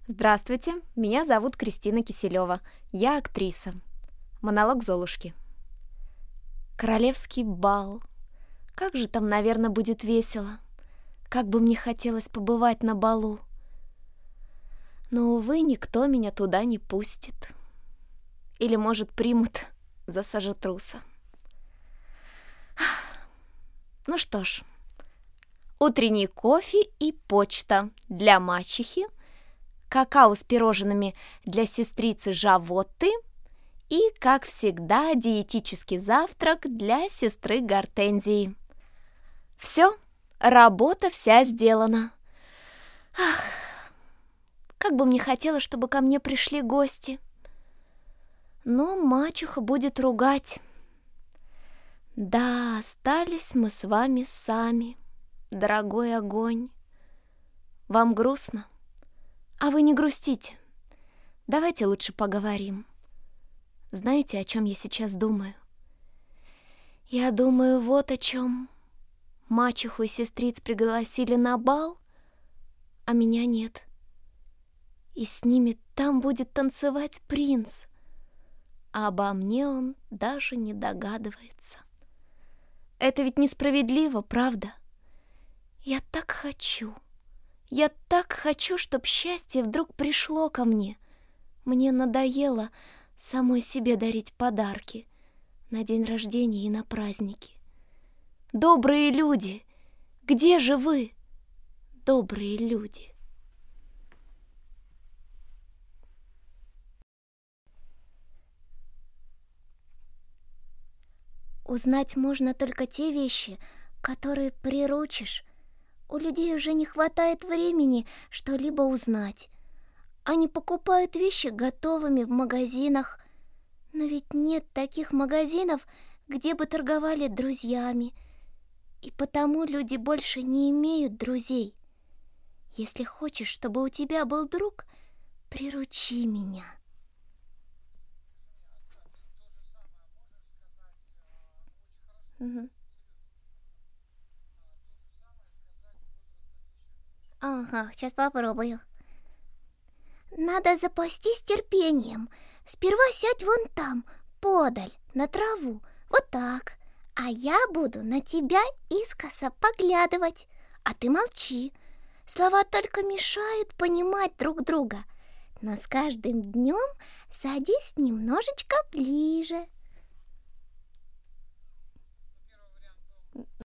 Здравствуйте, меня зовут Кристина Киселева. Я актриса. Монолог Золушки. Королевский бал. Как же там, наверное, будет весело. Как бы мне хотелось побывать на балу. Но, увы, никто меня туда не пустит. Или, может, примут за сажетруса. Ну что ж, утренний кофе и почта для мачехи, какао с пирожными для сестрицы Жавотты и, как всегда, диетический завтрак для сестры Гортензии. Все, работа вся сделана. Ах, как бы мне хотелось, чтобы ко мне пришли гости. Но мачеха будет ругать. Да, остались мы с вами сами, дорогой огонь. Вам грустно? А вы не грустите. Давайте лучше поговорим. Знаете, о чем я сейчас думаю? Я думаю вот о чем. Мачеху и сестриц пригласили на бал, а меня нет. И с ними там будет танцевать принц, а обо мне он даже не догадывается. Это ведь несправедливо, правда? Я так хочу, чтоб счастье вдруг пришло ко мне. Мне надоело самой себе дарить подарки на день рождения и на праздники. Добрые люди, где же вы, добрые люди? Узнать можно только те вещи, которые приручишь. У людей уже не хватает времени что-либо узнать. Они покупают вещи готовыми в магазинах. Но ведь нет таких магазинов, где бы торговали друзьями. И потому люди больше не имеют друзей. Если хочешь, чтобы у тебя был друг, приручи меня. Ага, сейчас попробую. Надо запастись терпением. Сперва сядь вон там, подаль, на траву. Вот так. А я буду на тебя искоса поглядывать. А ты молчи. Слова только мешают понимать друг друга. Но с каждым днем садись немножечко ближе.